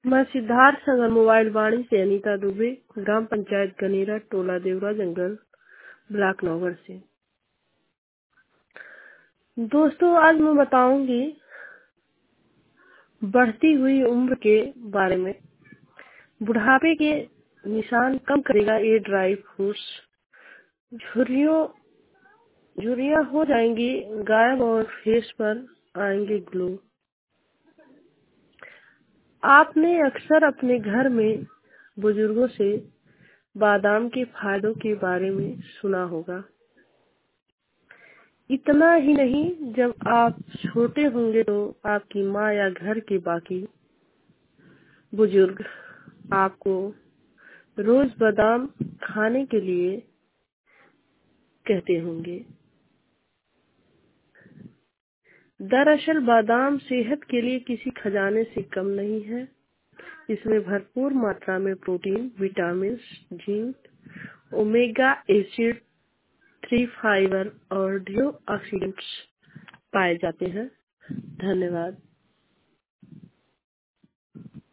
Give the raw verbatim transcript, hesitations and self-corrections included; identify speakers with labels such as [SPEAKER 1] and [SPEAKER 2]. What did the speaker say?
[SPEAKER 1] मैं सिद्धार्थ संगर मोबाइल वाणी से अनीता दुबे, ग्राम पंचायत गनेरा, टोला देवरा जंगल, ब्लॉक नौगढ़ से। दोस्तों, आज मैं बताऊंगी बढ़ती हुई उम्र के बारे में। बुढ़ापे के निशान कम करेगा ये ड्राई फ्रूट्स। झुर्रियों झुर्रियां हो जाएंगी गायब और फेस पर आएंगे ग्लो। आपने अक्सर अपने घर में बुजुर्गों से बादाम के फायदों के बारे में सुना होगा। इतना ही नहीं, जब आप छोटे होंगे तो आपकी माँ या घर के बाकी बुजुर्ग आपको रोज बादाम खाने के लिए कहते होंगे। दरअसल बादाम सेहत के लिए किसी खजाने से कम नहीं है। इसमें भरपूर मात्रा में protein, vitamin, zinc, omega acid, three fibre और एंटीऑक्सीडेंट्स पाए जाते हैं। धन्यवाद।